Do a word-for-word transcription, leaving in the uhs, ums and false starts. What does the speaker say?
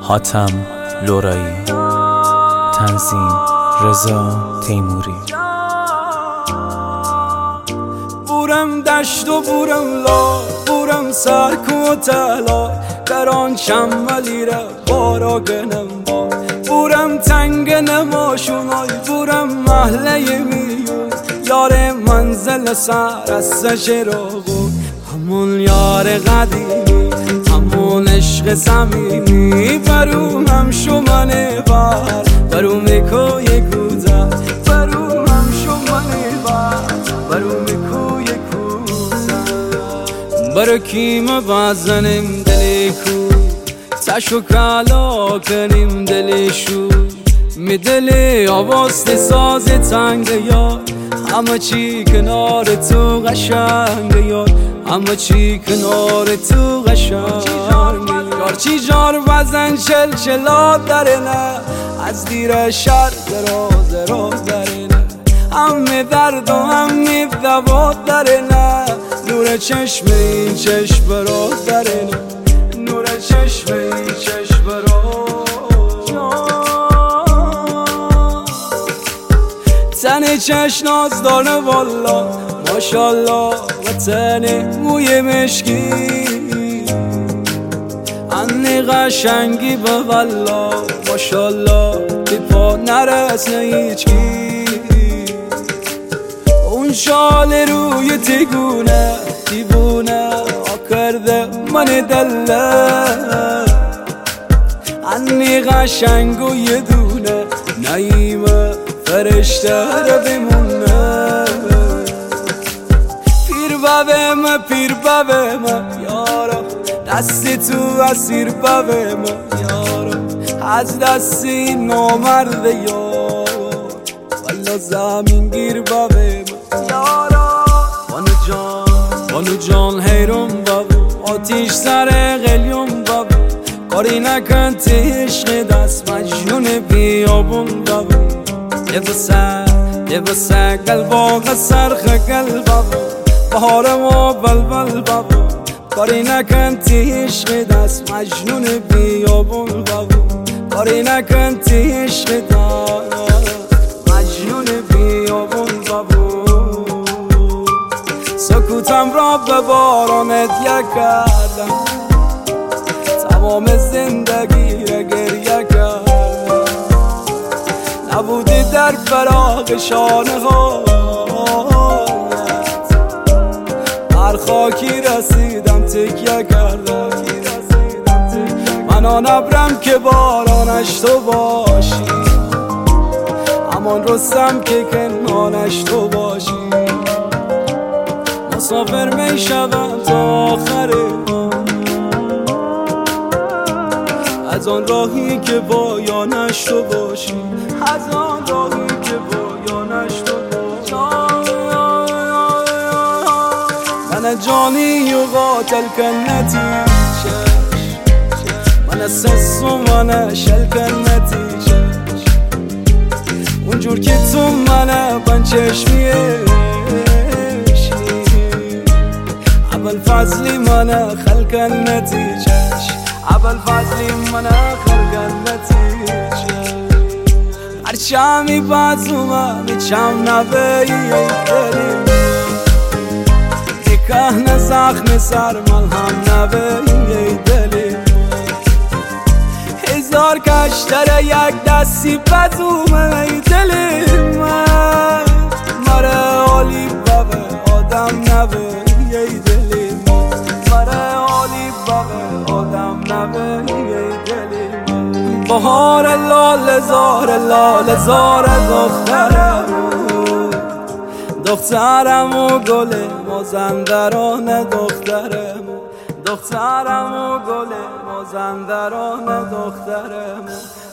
حاتم لورایی، تنظیم رضا تیموری. بورم دشت و بورم لا، بورم سرکو و تلا، دران شمالی را بارا گنم با، بورم تنگ نماشونای، بورم محله میون، یار منزل سر از سجراغو، همون یار قدیمی، همون عشق زمینی، برو هم شمانه بر، برو میکوی گوزه، برو هم شمانه بر، برو میکوی گوزه، برو کیم بزنیم دلی کو، تشو کلا کنیم دلشو، می دلی آواز ساز تنگ یار، همه چی کنار تو قشنگ یار، همه چی کنار تو قشنگ یار. چی جار بزن چل چلا درنه، از دیر شر دراز دراز درنه، همه درد و همه دوا درنه، نور چشم این چشم برا درنه، نور چشم این چشم برا. تن چشناز داره والا ماشالله، و تن موی مشکی انی قشنگی به والا ماشالله، بی پا نرسنه هیچکی، اون شال روی تیگونه دیوونه آکرده من دله، انی قشنگ و یه دونه نایمه فرشته رو بمونه، پیر بابم پیر بابم یارا، دستی تو اسیر بابم یارا، از دستی نامرد یار، والا زمین گیر بابم یارا. بانو جان بانو جان حیرم بابو، آتیش سر قلیون بابو، کاری نکن تی عشق دست مجنون بیابون بابو، لبسه لبسه قلبا سرخ قلبا، بهارم و بلبل بابا، کاری نکن تی عشق دست مجنون بیابون بابا، کاری نکن تی عشق دست مجنون بیابون بابا. سکوتم را به بارانت یک کردم، تمام زندگی را گریه کردم، نبودی در فراق شانه هایت، هر خاکی رسیدم تکیه کردم، من آن ابرم که بارانش تو باشی، همان رستم که کنانش تو باشی، مسافر می شوم تا آخر از آن راهی که پایانش تو باشی، از آن راهی که پایانش تو باشی. من جانی و قاتل کنتی من سس و من شل کنتی، اونجور که تو من بن چشمیه اول فضلی من خل کنتی، اول فضلی من خل کنتی، هرچمی بازومه میچم نبایی دلیم، که زخم سر ملهم نبایی دلیم، هزار کشتر یک دستی بازومه دلیم، مره عالی بابه آدم نبایی دلیم، مره عالی بابه آدم نبایی دلیم، بهار لال زار لال زار دخترم، دخترم و گل مازندران دخترم، دخترم و گل مازندران دخترم.